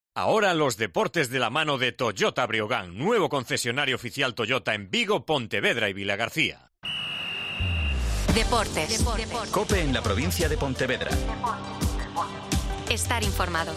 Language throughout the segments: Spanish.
Ahora los deportes de la mano de Toyota Breogán, nuevo concesionario oficial Toyota en Vigo, Pontevedra y Vilagarcía. Deportes. COPE en la provincia de Pontevedra. Estar informado.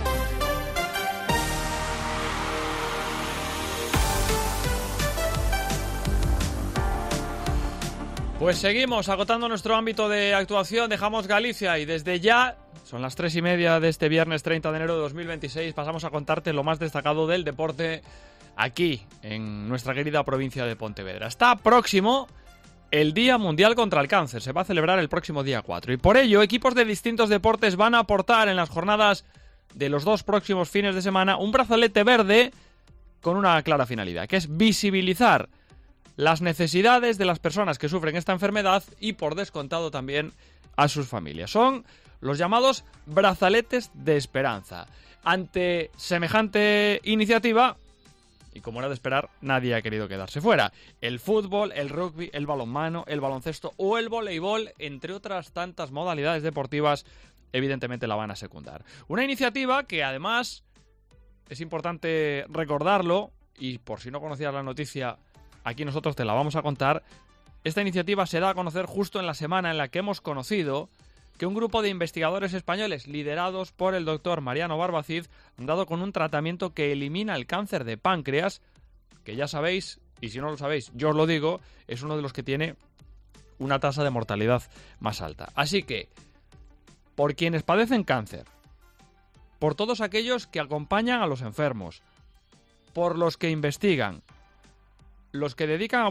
Pues seguimos agotando nuestro ámbito de actuación, dejamos Galicia y desde ya, son las 3:30 de este viernes 30 de enero de 2026, pasamos a contarte lo más destacado del deporte aquí, en nuestra querida provincia de Pontevedra. Está próximo el Día Mundial contra el Cáncer, se va a celebrar el próximo día 4 y por ello equipos de distintos deportes van a aportar en las jornadas de los 2 próximos fines de semana un brazalete verde con una clara finalidad, que es visibilizar las necesidades de las personas que sufren esta enfermedad y, por descontado, también a sus familias. Son los llamados brazaletes de esperanza. Ante semejante iniciativa, y como era de esperar, nadie ha querido quedarse fuera. El fútbol, el rugby, el balonmano, el baloncesto o el voleibol, entre otras tantas modalidades deportivas, evidentemente la van a secundar. Una iniciativa que, además, es importante recordarlo, y por si no conocías la noticia, aquí nosotros te la vamos a contar. Esta iniciativa se da a conocer justo en la semana en la que hemos conocido que un grupo de investigadores españoles liderados por el doctor Mariano Barbacid han dado con un tratamiento que elimina el cáncer de páncreas, que ya sabéis, y si no lo sabéis, yo os lo digo, es uno de los que tiene una tasa de mortalidad más alta. Así que, por quienes padecen cáncer, por todos aquellos que acompañan a los enfermos, por los que investigan, los que dedican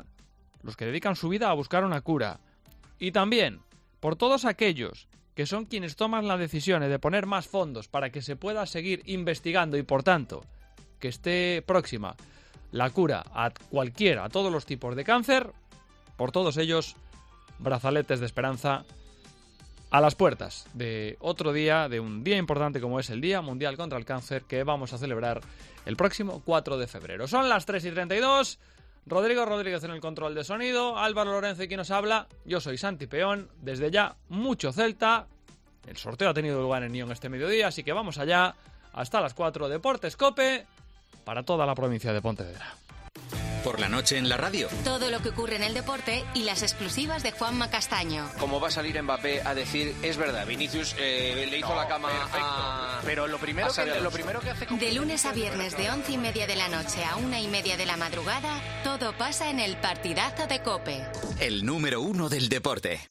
su vida a buscar una cura, y también por todos aquellos que son quienes toman las decisiones de poner más fondos para que se pueda seguir investigando y, por tanto, que esté próxima la cura a todos los tipos de cáncer, por todos ellos, brazaletes de esperanza a las puertas de otro día, de un día importante como es el Día Mundial contra el Cáncer, que vamos a celebrar el próximo 4 de febrero. Son las 3:32, Rodrigo Rodríguez en el control de sonido, Álvaro Lorenzo y quien nos habla, yo soy Santi Peón, desde ya mucho Celta, el sorteo ha tenido lugar en Nión este mediodía, así que vamos allá, hasta las 4, Deportes COPE, para toda la provincia de Pontevedra. Por la noche en la radio. Todo lo que ocurre en el deporte y las exclusivas de Juanma Castaño. Como va a salir Mbappé a decir, es verdad, Vinicius le hizo la cama a... Pero lo primero que hace... De lunes a viernes de 11:30 de la noche a 1:30 de la madrugada, todo pasa en el partidazo de COPE. El número 1 del deporte.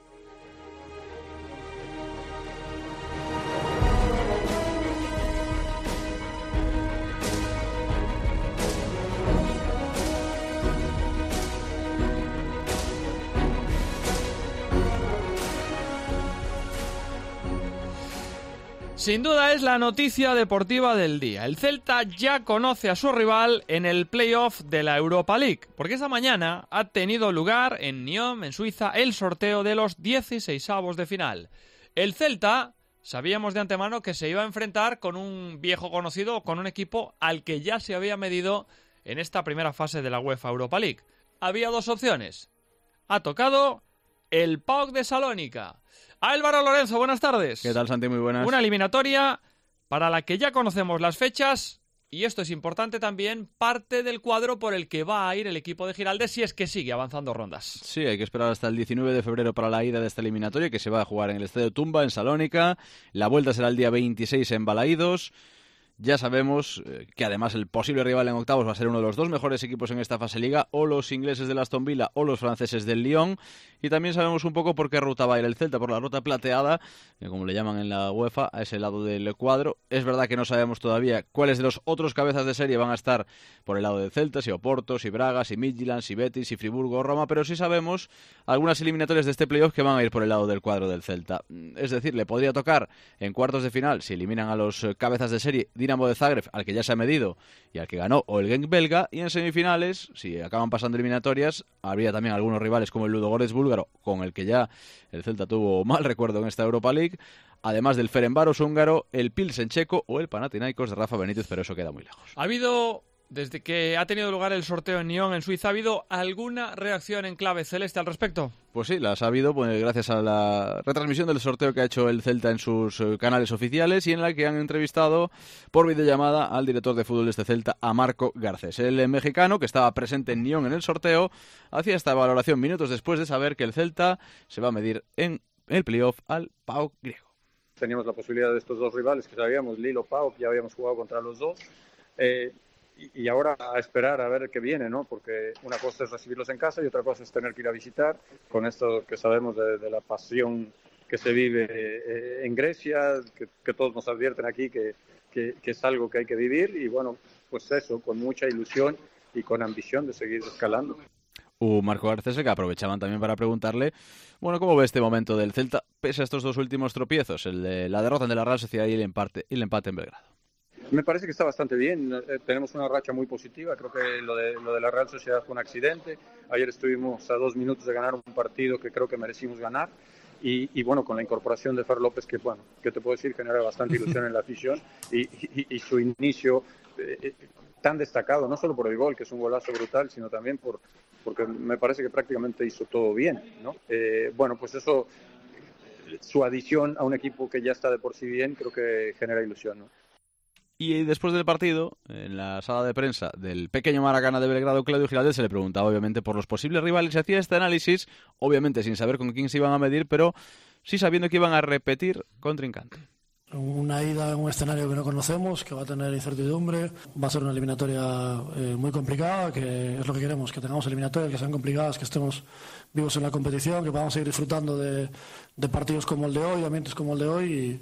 Sin duda es la noticia deportiva del día. El Celta ya conoce a su rival en el playoff de la Europa League, porque esta mañana ha tenido lugar en Nyon, en Suiza, el sorteo de los 16avos de final. El Celta, sabíamos de antemano que se iba a enfrentar con un viejo conocido, con un equipo al que ya se había medido en esta primera fase de la UEFA Europa League. Había 2 opciones. Ha tocado el PAOK de Salónica. Álvaro Lorenzo, buenas tardes. ¿Qué tal, Santi? Muy buenas. Una eliminatoria para la que ya conocemos las fechas y esto es importante también, parte del cuadro por el que va a ir el equipo de Giraldez si es que sigue avanzando rondas. Sí, hay que esperar hasta el 19 de febrero para la ida de esta eliminatoria que se va a jugar en el Estadio Tumba, en Salónica. La vuelta será el día 26 en Balaídos. Ya sabemos que además el posible rival en octavos va a ser uno de los 2 mejores equipos en esta fase liga, o los ingleses del Aston Villa o los franceses del Lyon. Y también sabemos un poco por qué ruta va a ir el Celta, por la ruta plateada, que como le llaman en la UEFA, a ese lado del cuadro. Es verdad que no sabemos todavía cuáles de los otros cabezas de serie van a estar por el lado del Celta, si Oporto, si Braga, si Midtjylland, si Betis, si Friburgo o Roma, pero sí sabemos algunas eliminatorias de este playoff que van a ir por el lado del cuadro del Celta. Es decir, le podría tocar en cuartos de final, si eliminan a los cabezas de serie, Dinamo de Zagreb, al que ya se ha medido y al que ganó, o el Genk belga, y en semifinales, si acaban pasando eliminatorias, habría también algunos rivales como el Ludogorets búlgaro, con el que ya el Celta tuvo mal recuerdo en esta Europa League, además del Ferencváros húngaro, el Pilsen checo o el Panathinaikos de Rafa Benítez, pero eso queda muy lejos. Ha habido desde que ha tenido lugar el sorteo en Nyon, en Suiza, ¿ha habido alguna reacción en clave celeste al respecto? Pues sí, las ha habido gracias a la retransmisión del sorteo que ha hecho el Celta en sus canales oficiales y en la que han entrevistado por videollamada al director de fútbol de este Celta, a Marco Garcés. El mexicano, que estaba presente en Nyon en el sorteo, hacía esta valoración minutos después de saber que el Celta se va a medir en el playoff al PAOK griego. Teníamos la posibilidad de estos dos rivales que sabíamos, Lille o PAOK, ya habíamos jugado contra los dos. Y ahora a esperar a ver qué viene, ¿no? Porque una cosa es recibirlos en casa y otra cosa es tener que ir a visitar, con esto que sabemos de la pasión que se vive en Grecia, que todos nos advierten aquí que es algo que hay que vivir y bueno, pues eso, con mucha ilusión y con ambición de seguir escalando. Marco Garcés, que aprovechaban también para preguntarle, bueno, ¿cómo ve este momento del Celta pese a estos dos últimos tropiezos, el de la derrota ante la Real Sociedad y el empate en Belgrado? Me parece que está bastante bien, tenemos una racha muy positiva, creo que lo de la Real Sociedad fue un accidente, ayer estuvimos a 2 minutos de ganar un partido que creo que merecimos ganar y bueno, con la incorporación de Fer López, que bueno, que te puedo decir, genera bastante ilusión en la afición y su inicio tan destacado, no solo por el gol, que es un golazo brutal, sino también porque me parece que prácticamente hizo todo bien, ¿no? Bueno, pues eso, su adición a un equipo que ya está de por sí bien, creo que genera ilusión, ¿no? Y después del partido, en la sala de prensa del pequeño Maracana de Belgrado, Claudio Giraldez se le preguntaba obviamente por los posibles rivales y hacía este análisis, obviamente sin saber con quién se iban a medir, pero sí sabiendo que iban a repetir contrincante. Una ida en un escenario que no conocemos, que va a tener incertidumbre, va a ser una eliminatoria muy complicada, que es lo que queremos, que tengamos eliminatorias que sean complicadas, que estemos vivos en la competición, que podamos seguir disfrutando de partidos como el de hoy, de ambientes como el de hoy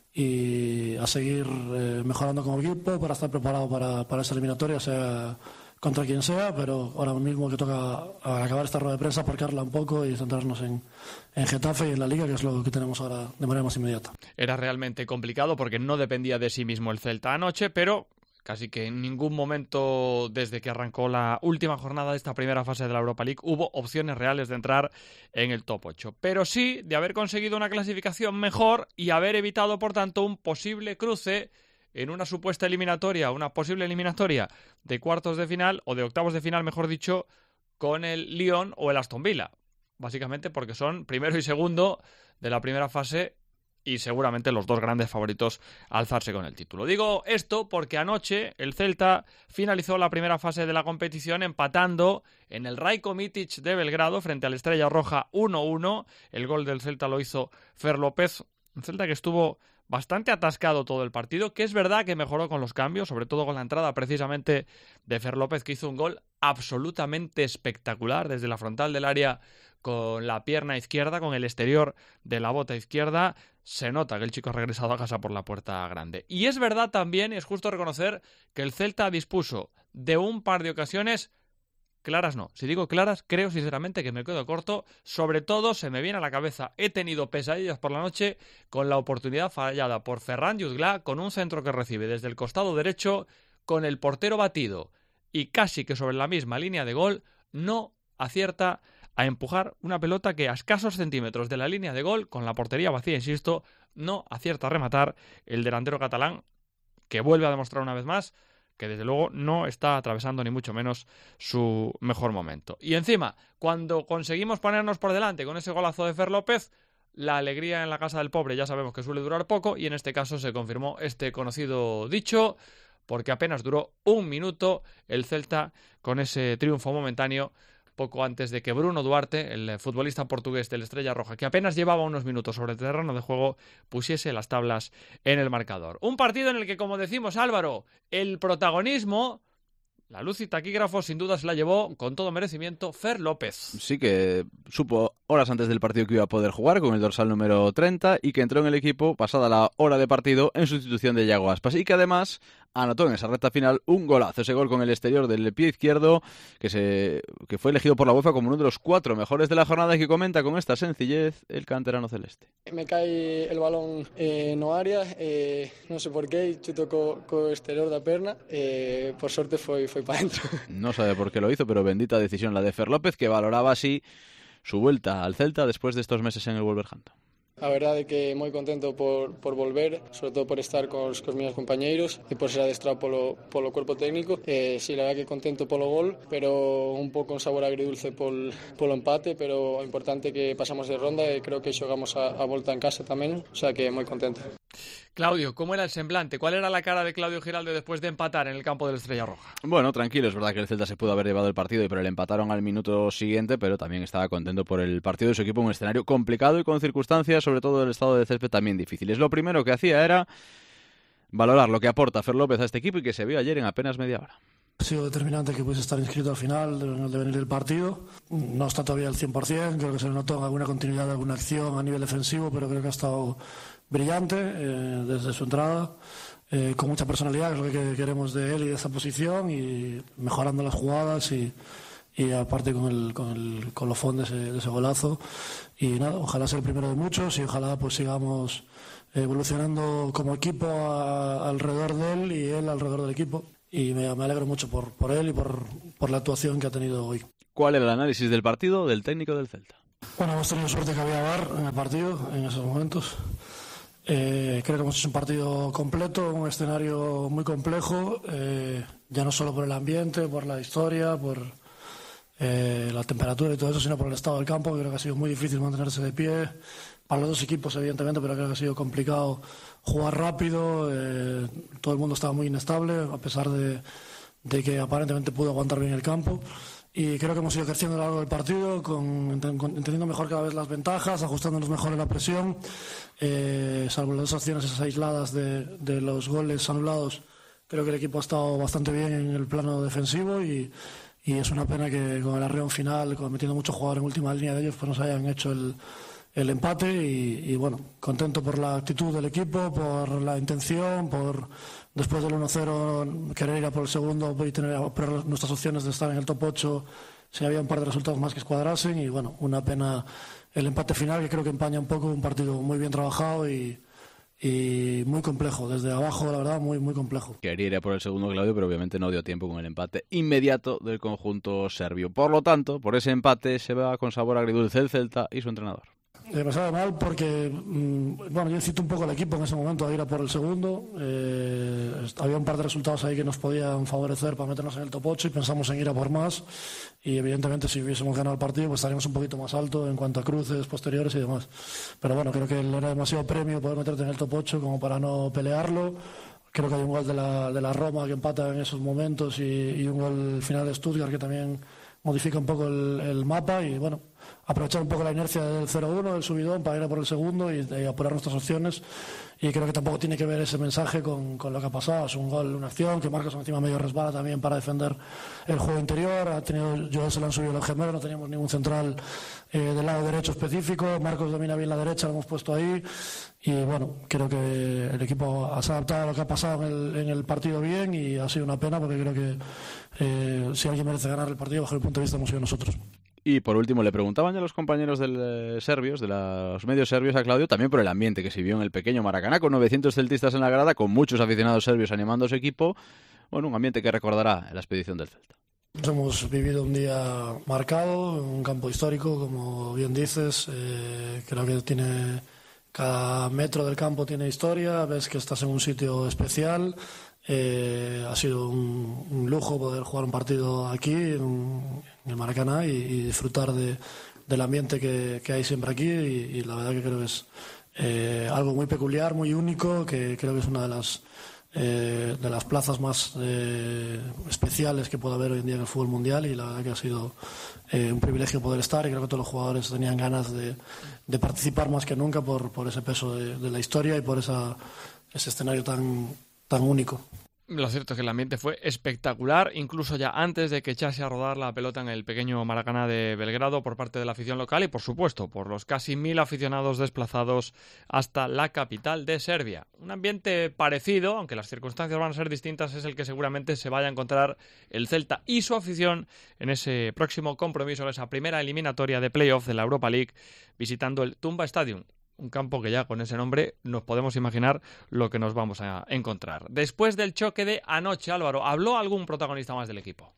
y a seguir mejorando como equipo para estar preparado para esa eliminatoria, sea contra quien sea, pero ahora mismo que toca al acabar esta rueda de prensa aparcarla un poco y centrarnos en Getafe y en la Liga, que es lo que tenemos ahora de manera más inmediata. Era realmente complicado porque no dependía de sí mismo el Celta anoche, pero casi que en ningún momento desde que arrancó la última jornada de esta primera fase de la Europa League hubo opciones reales de entrar en el top 8. Pero sí de haber conseguido una clasificación mejor y haber evitado, por tanto, un posible cruce en una supuesta eliminatoria, una posible eliminatoria de cuartos de final o de octavos de final, mejor dicho, con el Lyon o el Aston Villa. Básicamente porque son primero y segundo de la primera fase y seguramente los dos grandes favoritos a alzarse con el título. Digo esto porque anoche el Celta finalizó la primera fase de la competición empatando en el Rajko Mitic de Belgrado frente al Estrella Roja 1-1. El gol del Celta lo hizo Fer López. Un Celta que estuvo bastante atascado todo el partido, que es verdad que mejoró con los cambios, sobre todo con la entrada precisamente de Fer López, que hizo un gol absolutamente espectacular desde la frontal del área con la pierna izquierda, con el exterior de la bota izquierda. Se nota que el chico ha regresado a casa por la puerta grande. Y es verdad también, y es justo reconocer, que el Celta dispuso de un par de ocasiones claras. No, si digo claras, creo sinceramente que me quedo corto. Sobre todo se me viene a la cabeza, he tenido pesadillas por la noche con la oportunidad fallada por Ferran Jutgla, con un centro que recibe desde el costado derecho, con el portero batido y casi que sobre la misma línea de gol, no acierta a empujar una pelota que a escasos centímetros de la línea de gol, con la portería vacía, insisto, no acierta a rematar el delantero catalán, que vuelve a demostrar una vez más que desde luego no está atravesando ni mucho menos su mejor momento. Y encima, cuando conseguimos ponernos por delante con ese golazo de Fer López, la alegría en la casa del pobre ya sabemos que suele durar poco, y en este caso se confirmó este conocido dicho, porque apenas duró 1 minuto el Celta con ese triunfo momentáneo, poco antes de que Bruno Duarte, el futbolista portugués del Estrella Roja, que apenas llevaba unos minutos sobre el terreno de juego, pusiese las tablas en el marcador. Un partido en el que, como decimos, Álvaro, el protagonismo, la luz y taquígrafo, sin duda se la llevó con todo merecimiento Fer López. Sí, que supo horas antes del partido que iba a poder jugar con el dorsal número 30 y que entró en el equipo pasada la hora de partido en sustitución de Yago Aspas, y que además anotó en esa recta final un golazo, ese gol con el exterior del pie izquierdo que fue elegido por la UEFA como uno de los 4 mejores de la jornada, y que comenta con esta sencillez el canterano celeste. Me cae el balón no área, non sei por qué, chuto co exterior da perna, por sorte foi para dentro. No sabe por qué lo hizo, pero bendita decisión la de Fer López, que valoraba así su vuelta al Celta después de estos meses en el Wolverhampton. A verdade que moi contento por volver, sobre todo por estar cos meus compañeiros e por ser adestrado polo corpo técnico. Si, la verdad que contento polo gol, pero un pouco con sabor agridulce polo empate, pero o importante que pasamos de ronda e creo que xogamos a volta en casa tamén, o sea que moi contento. Claudio, ¿cómo era el semblante? ¿Cuál era la cara de Claudio Giraldo después de empatar en el campo del Estrella Roja? Bueno, tranquilo, es verdad que el Celta se pudo haber llevado el partido, pero le empataron al minuto siguiente, pero también estaba contento por el partido de su equipo, un escenario complicado y con circunstancias, sobre todo del estado de césped, también difíciles. Lo primero que hacía era valorar lo que aporta Fer López a este equipo y que se vio ayer en apenas media hora. Ha sido determinante que pudiese estar inscrito al final de venir el partido. No está todavía al 100%, creo que se le notó en alguna continuidad de alguna acción a nivel defensivo, pero creo que ha estado brillante desde su entrada, con mucha personalidad, que es lo que queremos de él y de esa posición, y mejorando las jugadas y aparte con los fondos de ese golazo. Y nada, ojalá sea el primero de muchos y ojalá pues sigamos evolucionando como equipo alrededor de él y él alrededor del equipo. Y me alegro mucho por él y por la actuación que ha tenido hoy. ¿Cuál era el análisis del partido del técnico del Celta? Bueno, hemos tenido suerte que había VAR en el partido en esos momentos. Creo que hemos hecho un partido completo, un escenario muy complejo, ya no solo por el ambiente, por la historia, por la temperatura y todo eso, sino por el estado del campo, que creo que ha sido muy difícil mantenerse de pie para los dos equipos, evidentemente, pero creo que ha sido complicado jugar rápido. Todo el mundo estaba muy inestable, a pesar de que aparentemente pudo aguantar bien el campo. Y creo que hemos ido creciendo a lo largo del partido, entendiendo mejor cada vez las ventajas, ajustándonos mejor en la presión, salvo las dos acciones esas aisladas de los goles anulados. Creo que el equipo ha estado bastante bien en el plano defensivo y es una pena que con el arreón final, metiendo mucho jugador en última línea de ellos, pues nos hayan hecho el empate y bueno, contento por la actitud del equipo, por la intención, por después del 1-0 querer ir a por el segundo y tener nuestras opciones de estar en el top 8 si había un par de resultados más que escuadrasen. Y bueno, una pena el empate final, que creo que empaña un poco un partido muy bien trabajado y muy complejo, desde abajo, la verdad, muy, muy complejo. Quería ir a por el segundo, Claudio, pero obviamente no dio tiempo con el empate inmediato del conjunto serbio. Por lo tanto, por ese empate se va con sabor agridulce el Celta y su entrenador. Me sabe mal porque, bueno, yo incito un poco al equipo en ese momento a ir a por el segundo. Había un par de resultados ahí que nos podían favorecer para meternos en el top 8 y pensamos en ir a por más. Y evidentemente si hubiésemos ganado el partido pues estaríamos un poquito más alto en cuanto a cruces posteriores y demás. Pero bueno, creo que era demasiado premio poder meterte en el top 8 como para no pelearlo. Creo que hay un gol de la Roma que empata en esos momentos y un gol final de Stuttgart que también modifica un poco el mapa y bueno, aprovechar un poco la inercia del 0-1, del subidón, para ir a por el segundo y apurar nuestras opciones. Y creo que tampoco tiene que ver ese mensaje con lo que ha pasado. Es un gol, una acción, que Marcos encima medio resbala también para defender el juego interior. Joel se le han subido los gemelos, no teníamos ningún central del lado derecho específico. Marcos domina bien la derecha, lo hemos puesto ahí. Y bueno, creo que el equipo se ha adaptado a lo que ha pasado en el partido bien y ha sido una pena porque creo que si alguien merece ganar el partido, bajo el punto de vista hemos sido nosotros. Y por último, le preguntaban ya los compañeros serbios, de los medios serbios a Claudio, también por el ambiente que se vio en el pequeño Maracaná, con 900 celtistas en la grada, con muchos aficionados serbios animando a su equipo. Bueno, un ambiente que recordará en la expedición del Celta. Hemos vivido un día marcado, en un campo histórico, como bien dices. Creo que cada metro del campo tiene historia, ves que estás en un sitio especial. Ha sido un lujo poder jugar un partido aquí en el Maracaná y disfrutar del ambiente que hay siempre aquí y la verdad que creo que es algo muy peculiar, muy único, que creo que es una de las plazas más especiales que puede haber hoy en día en el fútbol mundial y la verdad que ha sido un privilegio poder estar y creo que todos los jugadores tenían ganas de participar más que nunca por ese peso de la historia y por ese escenario tan único. Lo cierto es que el ambiente fue espectacular, incluso ya antes de que echase a rodar la pelota en el pequeño Maracaná de Belgrado por parte de la afición local y, por supuesto, por los casi 1000 aficionados desplazados hasta la capital de Serbia. Un ambiente parecido, aunque las circunstancias van a ser distintas, es el que seguramente se vaya a encontrar el Celta y su afición en ese próximo compromiso, esa primera eliminatoria de playoff de la Europa League, visitando el Tumba Stadium. Un campo que ya con ese nombre nos podemos imaginar lo que nos vamos a encontrar. Después del choque de anoche, Álvaro, ¿habló algún protagonista más del equipo?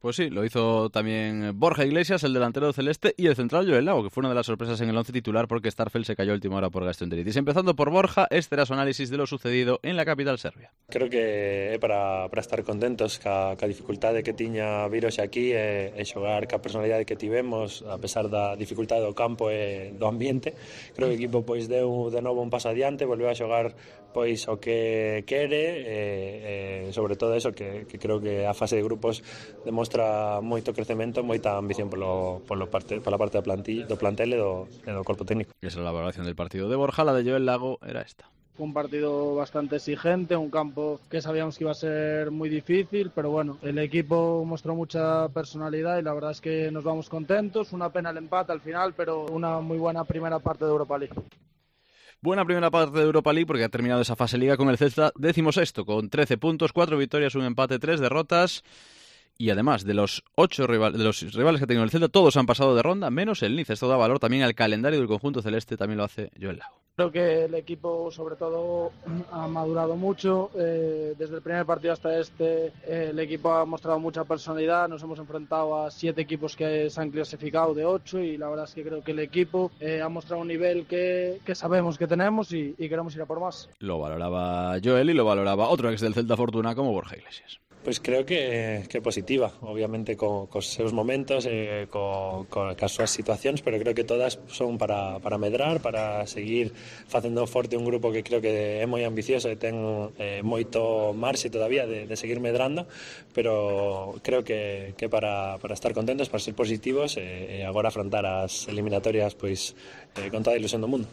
Pues sí, lo hizo también Borja Iglesias, el delantero celeste, y el central Joel Lago, que fue una de las sorpresas en el 11 titular porque Starfelt se cayó a última hora por gastroenteritis. Empezando por Borja, este era su análisis de lo sucedido en la capital serbia. Creo que é para estar contentos ca dificultade que tiña virus aquí e xogar ca personalidade que tivemos, a pesar da dificultade do campo e do ambiente. Creo que o equipo pois deu de novo un paso adiante, volveu a xogar pois o que quere e sobre todo eso que creo que a fase de grupos demostra moito crecemento, moita ambición pola parte do plantel e do corpo técnico. Esa es la valoración del partido de Borja. La de Joel Lago era esta. Fue un partido bastante exigente, un campo que sabíamos que iba a ser muy difícil, pero bueno, el equipo mostró mucha personalidad y la verdad es que nos vamos contentos. Una pena el empate al final, pero una muy buena primera parte de Europa League. Buena primera parte de Europa League porque ha terminado esa fase liga con el Celta 16º, con 13 puntos, 4 victorias, un empate, 3 derrotas. Y además, de los rivales que ha tenido el Celta, todos han pasado de ronda, menos el Niza. Esto da valor también al calendario del conjunto celeste, también lo hace Joel Lago. Creo que el equipo, sobre todo, ha madurado mucho. Desde el primer partido hasta el equipo ha mostrado mucha personalidad. Nos hemos enfrentado a 7 equipos que se han clasificado de 8 y la verdad es que creo que el equipo ha mostrado un nivel que sabemos que tenemos y queremos ir a por más. Lo valoraba Joel y lo valoraba otro ex del Celta Fortuna como Borja Iglesias. Pois creo que positiva, obviamente cos seus momentos, cas súas situacións, pero creo que todas son para medrar, para seguir facendo forte un grupo que creo que é moi ambicioso e ten moito marxe todavía de seguir medrando, pero creo que para estar contentos, para ser positivos e agora afrontar as eliminatorias pois con toda a ilusión do mundo.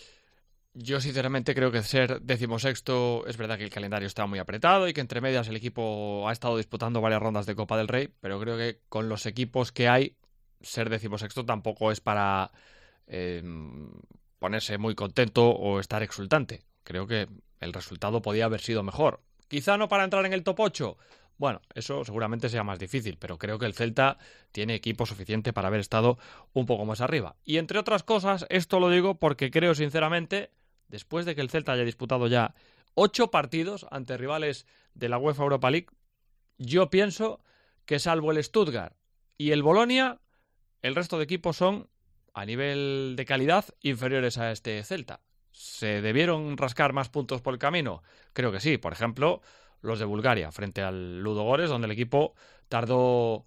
Yo sinceramente creo que ser 16º es verdad que el calendario está muy apretado y que entre medias el equipo ha estado disputando varias rondas de Copa del Rey, pero creo que con los equipos que hay, ser 16º tampoco es para ponerse muy contento o estar exultante. Creo que el resultado podía haber sido mejor. Quizá no para entrar en el top 8. Bueno, eso seguramente sea más difícil, pero creo que el Celta tiene equipo suficiente para haber estado un poco más arriba. Y entre otras cosas, esto lo digo porque creo sinceramente, después de que el Celta haya disputado ya 8 partidos ante rivales de la UEFA Europa League, yo pienso que salvo el Stuttgart y el Bolonia, el resto de equipos son, a nivel de calidad, inferiores a este Celta. ¿Se debieron rascar más puntos por el camino? Creo que sí. Por ejemplo, los de Bulgaria, frente al Ludogorets, donde el equipo tardó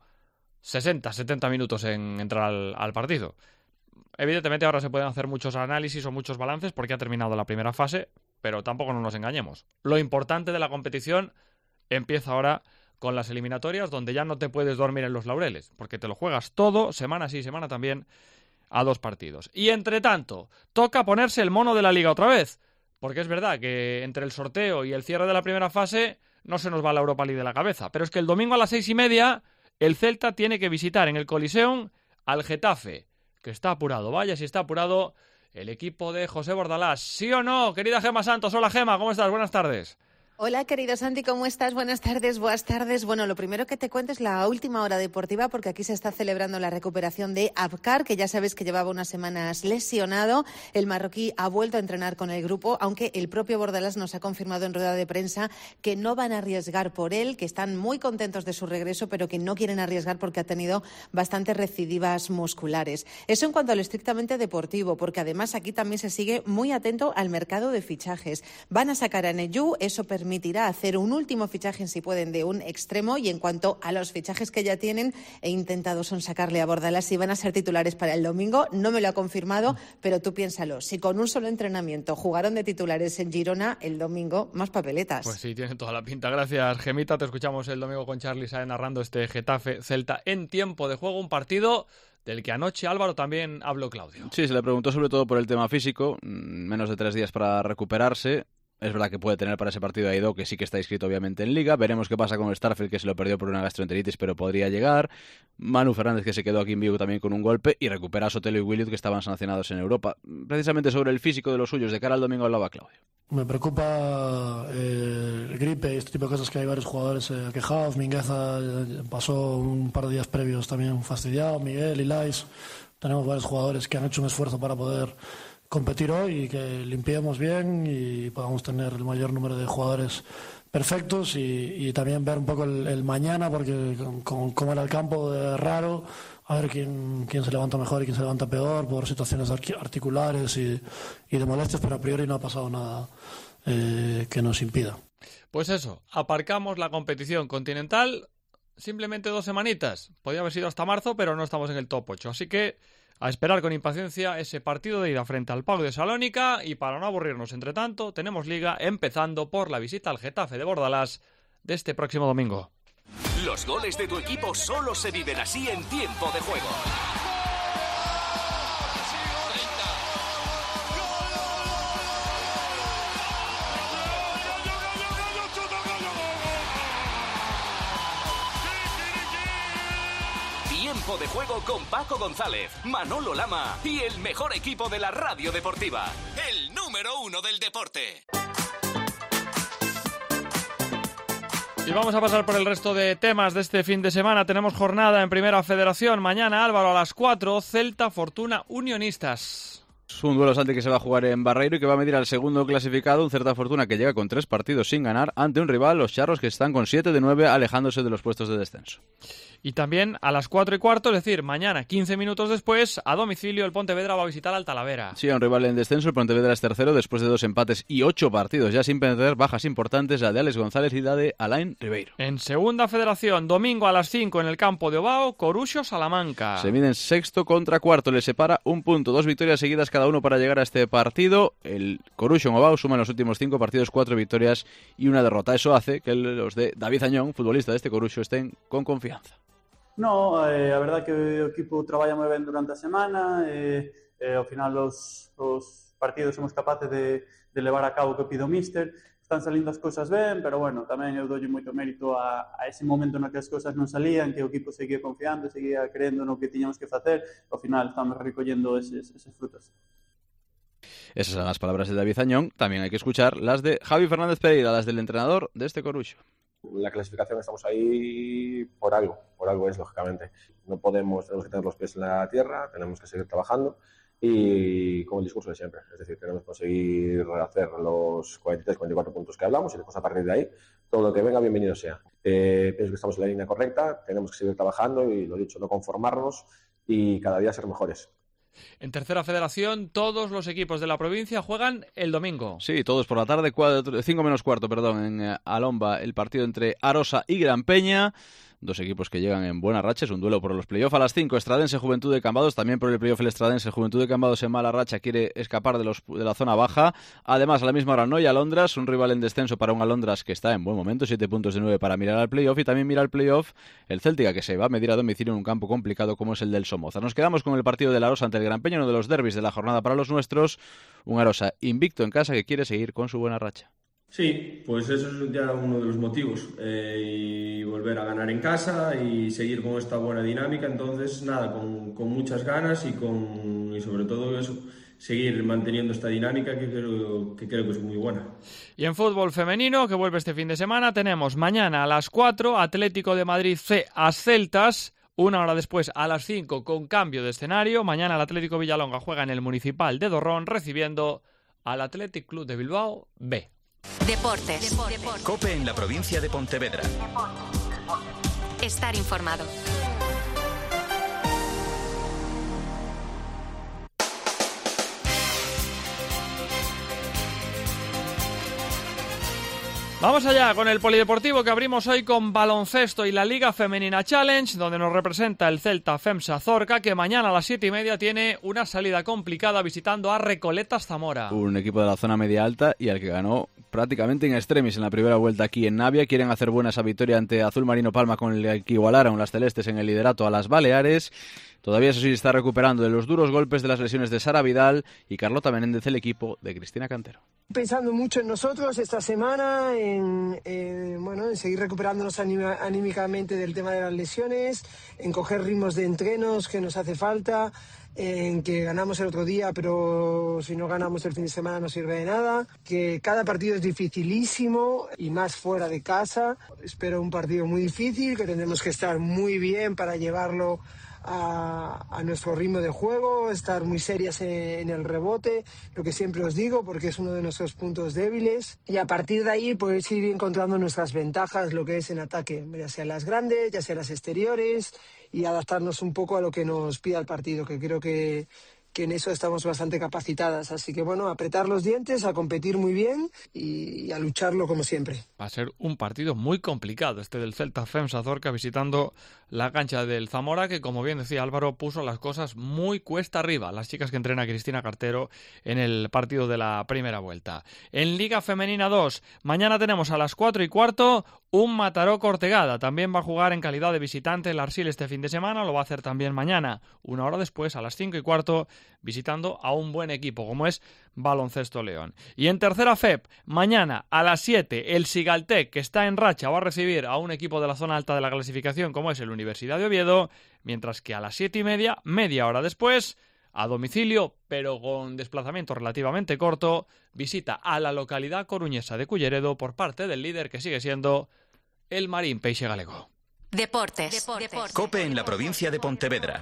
60-70 minutos en entrar al partido. Evidentemente ahora se pueden hacer muchos análisis o muchos balances porque ha terminado la primera fase, pero tampoco nos engañemos. Lo importante de la competición empieza ahora con las eliminatorias, donde ya no te puedes dormir en los laureles, porque te lo juegas todo, semana sí, semana también, a 2 partidos. Y entre tanto, toca ponerse el mono de la Liga otra vez, porque es verdad que entre el sorteo y el cierre de la primera fase no se nos va la Europa League de la cabeza, pero es que el domingo a las 6:30 el Celta tiene que visitar en el Coliseum al Getafe, que está apurado. Vaya si está apurado el equipo de José Bordalás. ¿Sí o no, querida Gema Santos? Hola, Gema, ¿cómo estás? Buenas tardes. Hola, querido Santi, ¿cómo estás? Buenas tardes, buenas tardes. Bueno, lo primero que te cuento es la última hora deportiva, porque aquí se está celebrando la recuperación de Abkar, que ya sabes que llevaba unas semanas lesionado. El marroquí ha vuelto a entrenar con el grupo, aunque el propio Bordalás nos ha confirmado en rueda de prensa que no van a arriesgar por él, que están muy contentos de su regreso, pero que no quieren arriesgar porque ha tenido bastantes recidivas musculares. Eso en cuanto a lo estrictamente deportivo, porque además aquí también se sigue muy atento al mercado de fichajes. Van a sacar a Neyu, eso permitirá hacer un último fichaje, si pueden, de un extremo, y en cuanto a los fichajes que ya tienen, he intentado sacarle a Bordalás si van a ser titulares para el domingo. No me lo ha confirmado, pero tú piénsalo, si con un solo entrenamiento jugaron de titulares en Girona, el domingo más papeletas. Pues sí, tiene toda la pinta. Gracias, Gemita. Te escuchamos el domingo con Charly Saez narrando este Getafe Celta en tiempo de juego, un partido del que anoche, Álvaro, también habló Claudio. Sí, se le preguntó sobre todo por el tema físico, menos de 3 días para recuperarse. Es verdad que puede tener para ese partido a Aidó, que sí que está inscrito obviamente en Liga. Veremos qué pasa con el Starfelt, que se lo perdió por una gastroenteritis, pero podría llegar. Manu Fernández, que se quedó aquí en Vigo también con un golpe. Y recupera a Sotelo y Williot, que estaban sancionados en Europa. Precisamente sobre el físico de los suyos, de cara al domingo hablaba Claudio. Me preocupa el gripe y este tipo de cosas, que hay varios jugadores quejados. Mingueza pasó un par de días previos también fastidiado. Miguel, Ilais. Tenemos varios jugadores que han hecho un esfuerzo para poder competir hoy y que limpiemos bien y podamos tener el mayor número de jugadores perfectos y también ver un poco el mañana, porque con cómo era el campo raro, a ver quién se levanta mejor y quién se levanta peor por situaciones articulares y de molestias, pero a priori no ha pasado nada que nos impida. Pues eso, aparcamos la competición continental, simplemente 2 semanitas. Podría haber sido hasta marzo, pero no estamos en el top 8, así que a esperar con impaciencia ese partido de ida frente al PAOK de Salónica, y para no aburrirnos entre tanto, tenemos liga, empezando por la visita al Getafe de Bordalás de este próximo domingo. Los goles de tu equipo solo se viven así en tiempo de juego. Tiempo de juego con Paco González, Manolo Lama y el mejor equipo de la radio deportiva, el número 1 del deporte. Y vamos a pasar por el resto de temas de este fin de semana. Tenemos jornada en Primera Federación. Mañana, Álvaro, a las 4, Celta Fortuna Unionistas. Es un duelo, Santi, que se va a jugar en Barreiro y que va a medir al segundo clasificado, un Celta Fortuna que llega con 3 partidos sin ganar, ante un rival, los Charros, que están con 7 de 9, alejándose de los puestos de descenso. Y también a las 4:15, es decir, mañana, 15 minutos después, a domicilio, el Pontevedra va a visitar al Talavera. Sí, a un rival en descenso, el Pontevedra es tercero después de 2 empates y 8 partidos, ya sin perder, bajas importantes, la de Alex González y la de Alain Ribeiro. En Segunda Federación, domingo a las 5 en el campo de Ovao, Coruxo-Salamanca. Se miden sexto contra cuarto, les separa 1 punto, 2 victorias seguidas cada uno para llegar a este partido. El Coruxo en Ovao suma en los últimos 5 partidos 4 victorias y 1 derrota. Eso hace que los de David Añón, futbolista de este Coruxo, estén con confianza. No, a verdad que o equipo traballa moi ben durante a semana, ao final os partidos somos capaces de levar a cabo o que pide o míster, están salindo as cousas ben, pero bueno, tamén eu doulle moito mérito a ese momento no que as cousas non salían, que o equipo seguía confiando, seguía creendo no que tiñamos que facer, ao final estamos recollendo eses frutos. Esas son las palabras de David Añón. También hay que escuchar las de Javi Fernández Pereira, las del entrenador de este Coruxo. La clasificación estamos ahí por algo es, lógicamente. tenemos que tener los pies en la tierra, tenemos que seguir trabajando y con el discurso de siempre. Es decir, queremos conseguir hacer los 43, 44 puntos que hablamos y después a partir de ahí todo lo que venga bienvenido sea. Pienso que estamos en la línea correcta, tenemos que seguir trabajando y, lo dicho, no conformarnos y cada día ser mejores. En Tercera Federación, todos los equipos de la provincia juegan el domingo. Sí, todos por la tarde, 5 menos cuarto, en Alomba, el partido entre Arosa y Gran Peña. Dos equipos que llegan en buena racha, es un duelo por los playoffs. A las 5, Estradense Juventud de Cambados, también por el playoff el Estradense Juventud de Cambados en mala racha quiere escapar de la zona baja. Además, a la misma hora Noia Alondras, un rival en descenso para un Alondras que está en buen momento, 7 puntos de 9 para mirar al playoff, y también mira al playoff el Céltica, que se va a medir a domicilio en un campo complicado como es el del Somoza. Nos quedamos con el partido del Arosa ante el Gran Peña, uno de los derbis de la jornada para los nuestros, un Arosa invicto en casa que quiere seguir con su buena racha. Sí, pues eso es ya uno de los motivos, y volver a ganar en casa y seguir con esta buena dinámica. Entonces, nada, con muchas ganas y sobre todo eso, seguir manteniendo esta dinámica que creo que es muy buena. Y en fútbol femenino, que vuelve este fin de semana, tenemos mañana a las 4, Atlético de Madrid C a Celtas. Una hora después, a las 5, con cambio de escenario. Mañana el Atlético Villalonga juega en el Municipal de Dorrón, recibiendo al Athletic Club de Bilbao B. Deportes. COPE en la provincia de Pontevedra. Estar informado. Vamos allá con el polideportivo que abrimos hoy con baloncesto y la Liga Femenina Challenge, donde nos representa el Celta FEMSA Zorca, que mañana a las 7:30 tiene una salida complicada visitando a Recoletas Zamora. Un equipo de la zona media alta y al que ganó prácticamente en extremis en la primera vuelta aquí en Navia. Quieren hacer buena esa victoria ante Azul Marino Palma, con el que igualaron las celestes en el liderato a las Baleares. Todavía eso sí está recuperando de los duros golpes de las lesiones de Sara Vidal y Carlota Menéndez, el equipo de Cristina Cantero. Pensando mucho en nosotros esta semana, en seguir recuperándonos anímicamente del tema de las lesiones, en coger ritmos de entrenos que nos hace falta, en que ganamos el otro día, pero si no ganamos el fin de semana no sirve de nada, que cada partido es dificilísimo y más fuera de casa. Espero un partido muy difícil, que tendremos que estar muy bien para llevarlo a nuestro ritmo de juego, estar muy serias en el rebote, lo que siempre os digo, porque es uno de nuestros puntos débiles, y a partir de ahí pues ir encontrando nuestras ventajas, lo que es en ataque, ya sea las grandes, ya sea las exteriores, y adaptarnos un poco a lo que nos pida el partido, que creo que en eso estamos bastante capacitadas. Así que bueno, a apretar los dientes, a competir muy bien y a lucharlo como siempre. Va a ser un partido muy complicado este del Celta FEMSA Zorca visitando la cancha del Zamora, que como bien decía Álvaro, puso las cosas muy cuesta arriba. Las chicas que entrena Cristina Cartero en el partido de la primera vuelta. En Liga Femenina 2, mañana tenemos a las 4:15 un Mataró Cortegada. También va a jugar en calidad de visitante el Arsil este fin de semana, lo va a hacer también mañana. Una hora después, a las 5:15, visitando a un buen equipo como es Baloncesto León. Y en tercera FEP, mañana a las 7, el Sigaltec, que está en racha, va a recibir a un equipo de la zona alta de la clasificación como es el Universidad de Oviedo, mientras que a las 7:30, media hora después, a domicilio, pero con desplazamiento relativamente corto, visita a la localidad coruñesa de Culleredo por parte del líder que sigue siendo el Marín Peixe Galego. Deportes. COPE en la provincia de Pontevedra.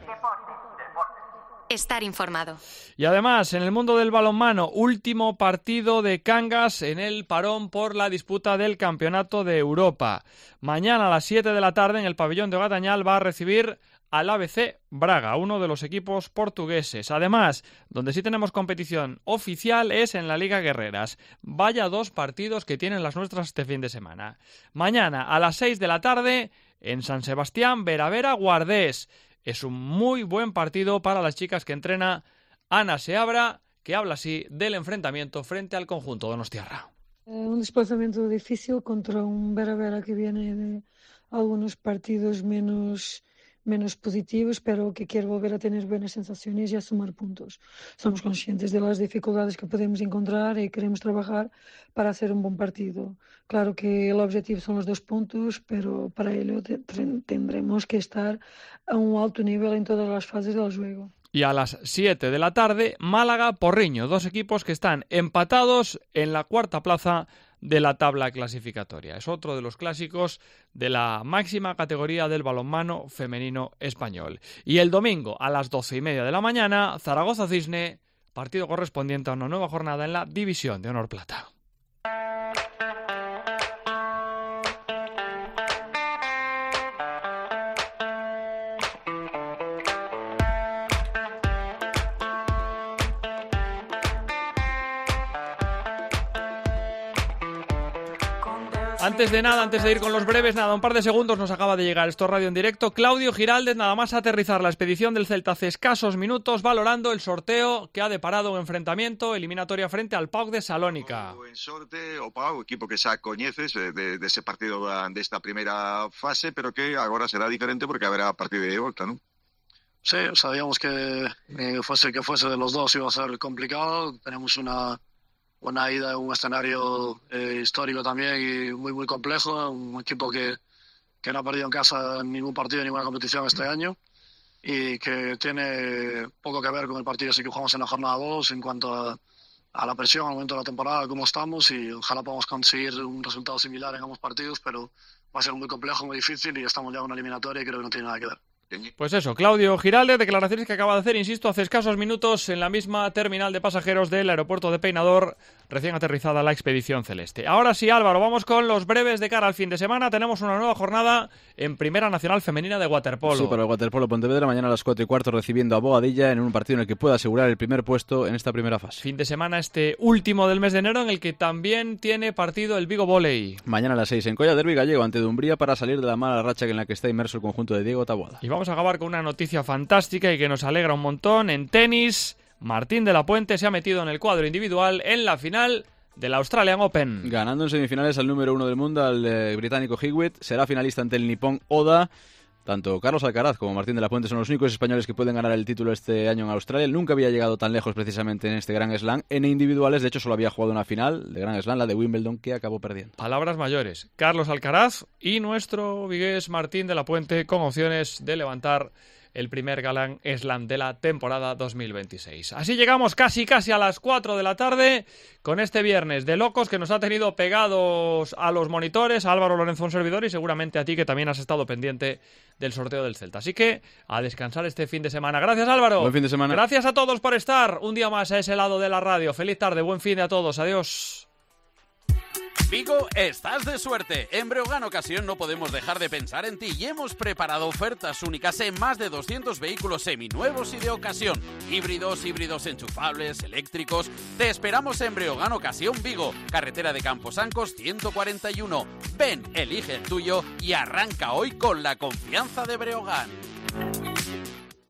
Estar informado. Y además, en el mundo del balonmano, último partido de Cangas en el parón por la disputa del Campeonato de Europa. Mañana a las 7 de la tarde en el pabellón de Gatañal va a recibir al ABC Braga, uno de los equipos portugueses. Además, donde sí tenemos competición oficial es en la Liga Guerreras. Vaya 2 partidos que tienen las nuestras este fin de semana. Mañana a las 6 de la tarde en San Sebastián, Veravera Guardés. Es un muy buen partido para las chicas que entrena Ana Seabra, que habla así del enfrentamiento frente al conjunto donostiarra. Un desplazamiento difícil contra un Veravera que viene de algunos partidos menos positivos, pero que quiere volver a tener buenas sensaciones y a sumar puntos. Somos conscientes de las dificultades que podemos encontrar y queremos trabajar para hacer un buen partido. Claro que el objetivo son los 2 puntos, pero para ello tendremos que estar a un alto nivel en todas las fases del juego. Y a las 7 de la tarde, Málaga-Porriño, 2 equipos que están empatados en la 4ª plaza de la tabla clasificatoria. Es otro de los clásicos de la máxima categoría del balonmano femenino español. Y el domingo a las 12:30 de la mañana, Zaragoza-Cisne, partido correspondiente a una nueva jornada en la División de Honor Plata. Antes de ir con los breves, un par de segundos, nos acaba de llegar esto radio en directo. Claudio Giraldez, nada más aterrizar la expedición del Celta hace escasos minutos, valorando el sorteo que ha deparado un enfrentamiento eliminatoria frente al PAOK de Salónica. En sorte, o PAOK, equipo que xa coñeces de ese partido desta primeira fase, pero que agora será diferente porque haberá partido de volta, ¿no? Sí, sabíamos que fuese que fuese de los dos iba a ser complicado. Tenemos una ida en un escenario histórico también y muy muy complejo, un equipo que no ha perdido en casa ningún partido en ninguna competición este año y que tiene poco que ver con el partido que jugamos en la jornada 2 en cuanto a la presión al momento de la temporada, cómo estamos, y ojalá podamos conseguir un resultado similar en ambos partidos, pero va a ser muy complejo, muy difícil y estamos ya en una eliminatoria y creo que no tiene nada que ver. Pues eso, Claudio Giraldez, declaraciones que acaba de hacer, insisto, hace escasos minutos en la misma terminal de pasajeros del aeropuerto de Peinador, recién aterrizada la expedición celeste. Ahora sí, Álvaro, vamos con los breves de cara al fin de semana. Tenemos una nueva jornada en Primera Nacional Femenina de waterpolo. Sí, para el waterpolo Pontevedra, mañana a las 4:15 recibiendo a Boadilla en un partido en el que pueda asegurar el primer puesto en esta primera fase. Fin de semana este último del mes de enero en el que también tiene partido el Vigo Volley. Mañana a las 6 en Colla, derbi gallego ante Dumbría para salir de la mala racha en la que está inmerso el conjunto de Diego Taboada. Y vamos a acabar con una noticia fantástica y que nos alegra un montón. En tenis, Martín de la Puente se ha metido en el cuadro individual en la final del Australian Open. Ganando en semifinales al número 1 del mundo, al británico Hewitt. Será finalista ante el nipón Oda. Tanto Carlos Alcaraz como Martín de la Puente son los únicos españoles que pueden ganar el título este año en Australia. Él nunca había llegado tan lejos precisamente en este Grand Slam. En individuales, de hecho, solo había jugado una final de Grand Slam, la de Wimbledon, que acabó perdiendo. Palabras mayores. Carlos Alcaraz y nuestro vigués Martín de la Puente con opciones de levantar el primer Galán Slam de la temporada 2026. Así llegamos casi a las 4 de la tarde con este viernes de locos que nos ha tenido pegados a los monitores, a Álvaro Lorenzo, un servidor, y seguramente a ti que también has estado pendiente del sorteo del Celta. Así que a descansar este fin de semana. Gracias, Álvaro. Buen fin de semana. Gracias a todos por estar un día más a ese lado de la radio. Feliz tarde, buen fin de a todos. Adiós. Vigo, estás de suerte. En Breogán Ocasión no podemos dejar de pensar en ti y hemos preparado ofertas únicas en más de 200 vehículos seminuevos y de ocasión. Híbridos enchufables, eléctricos. Te esperamos en Breogán Ocasión Vigo, carretera de Camposancos 141. Ven, elige el tuyo y arranca hoy con la confianza de Breogán.